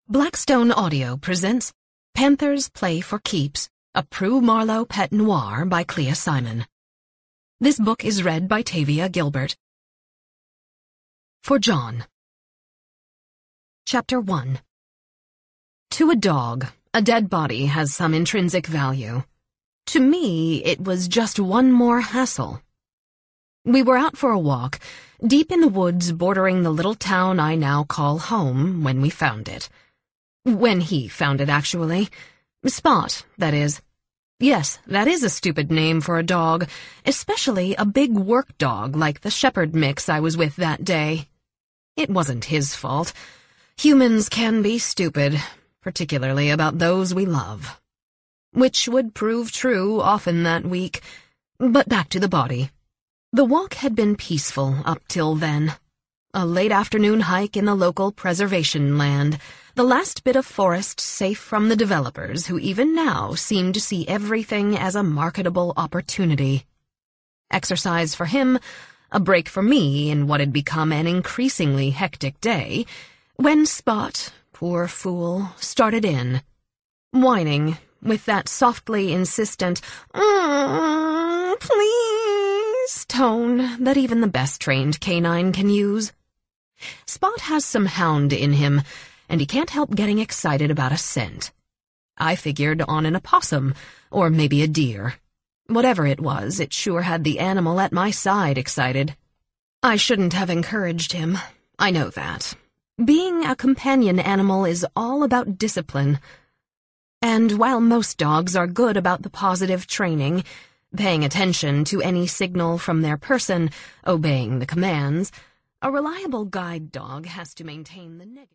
Blackstone Audio presents Panthers Play for Keeps, a Prue Marlowe pet noir by Clea Simon. This book is read by Tavia Gilbert. For John. Chapter 1. To a dog, a dead body has some intrinsic value. To me, it was just one more hassle. We were out for a walk, deep in the woods bordering the little town I now call home, when we found it. When he found it, actually. Spot, that is. Yes, that is a stupid name for a dog, especially a big work dog like the shepherd mix I was with that day. It wasn't his fault. Humans can be stupid, particularly about those we love. Which would prove true often that week. But back to the body. The walk had been peaceful up till then. A late afternoon hike in the local preservation land, the last bit of forest safe from the developers who even now seem to see everything as a marketable opportunity. Exercise for him, a break for me in what had become an increasingly hectic day, when Spot, poor fool, started in, whining with that softly insistent, please tone that even the best trained canine can use. Spot has some hound in him, and he can't help getting excited about a scent. I figured on an opossum, or maybe a deer. Whatever it was, it sure had the animal at my side excited. I shouldn't have encouraged him, I know that. Being a companion animal is all about discipline. And while most dogs are good about the positive training, paying attention to any signal from their person, obeying the commands, a reliable guide dog has to maintain the negative.